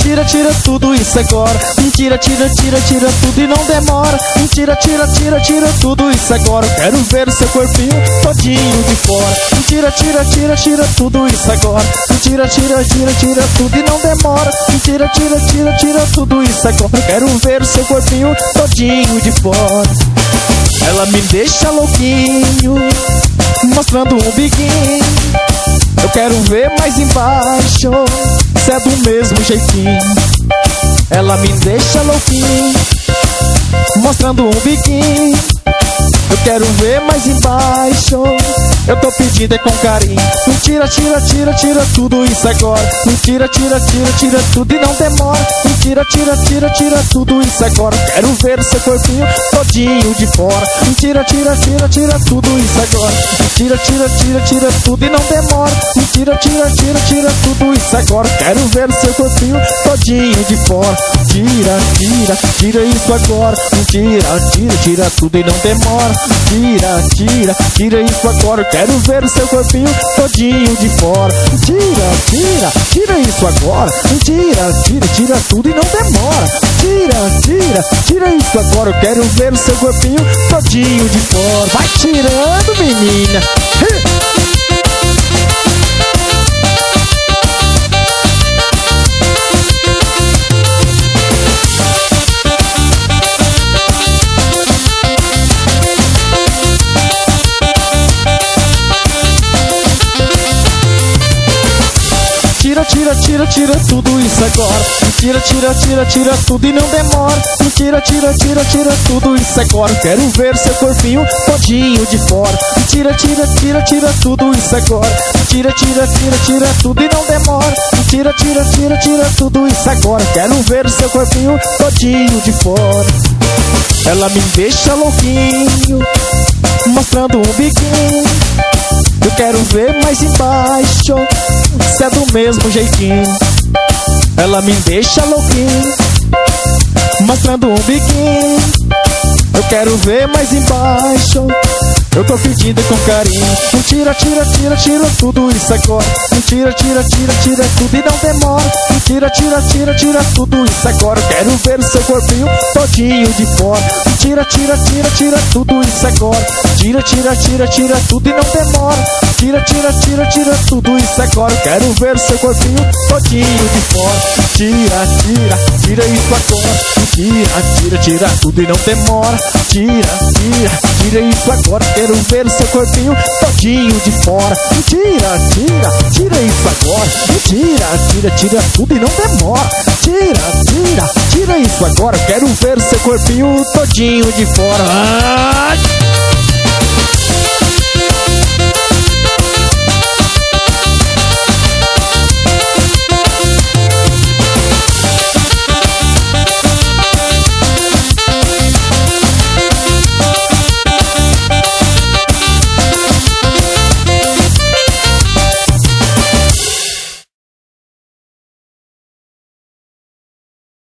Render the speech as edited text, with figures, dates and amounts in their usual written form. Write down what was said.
Tira, tira tudo isso agora. Tira, tira, tira, tira tudo e não demora. Tira, tira, tira, tira tudo isso agora. Eu quero ver seu corpinho todinho de fora. Tira, tira, tira, tira tudo isso agora. Tira, tira, tira, tira tudo e não demora. Tira, tira, tira, tira tudo isso agora. Eu quero ver seu corpinho todinho de fora. Ela me deixa louquinho, mostrando um biquinho. Eu quero ver mais embaixo, se é do mesmo jeitinho. Ela me deixa louquinho, mostrando um biquinho. Eu quero ver mais embaixo, eu tô pedindo é com carinho. Tira, tira, tira, tira tudo isso agora. Tira, tira, tira, tira tudo e não demora. Tira, tira, tira, tira tudo isso agora. Quero ver seu corpinho todinho de fora. Tira, tira, tira, tira tudo isso agora. Tira, tira, tira, tira tudo e não demora. Tira, tira, tira, tira tudo isso agora. Quero ver seu corpinho todinho de fora. Tira, tira, tira isso agora. Tira, tira, tira tudo e não demora. Tira, tira, tira isso agora. Quero ver seu corpinho todinho de fora. Tira, tira, tira isso agora. Tira, tira, tira tudo e não demora. Tira, tira, tira isso agora. Eu quero ver seu corpinho todinho de fora. Vai tirando, menina. Tira, tira, tira, tira tudo isso agora. Tira, tira, tira, tira tudo e não demora. Tira, tira, tira, tira tudo isso agora. Quero ver seu corpinho todinho de fora. Tira, tira, tira, tira tudo isso agora. Tira, tira, tira, tira tudo e não demora. Tira, tira, tira, tira tudo isso agora. Quero ver seu corpinho todinho de fora. Ela me deixa louquinho, mostrando um biquinho. Eu quero ver mais embaixo, se é do mesmo jeitinho. Ela me deixa louquinho, mostrando um biquinho. Eu quero ver mais embaixo, eu tô pedindo com carinho. Tira, tira, tira, tira tudo isso agora. Tira, tira, tira, tira tudo e não demora. Tira, tira, tira, tira tudo isso agora. Eu quero ver seu corpinho todinho de fora. Tira, tira, tira, tira tudo isso agora. Tira, tira, tira, tira tudo e não demora. Tira, tira, tira, tira tudo isso agora. Eu quero ver seu corpinho todinho de fora. Tira, tira, tira isso agora. Tira, tira, tira tudo e não demora. Tira, tira, tira isso agora. Quero ver seu corpinho todinho de fora. Tira, tira, tira isso agora. Tira, tira, tira tudo e não demora. Tira, tira, tira isso agora. Quero ver seu corpinho todinho de fora.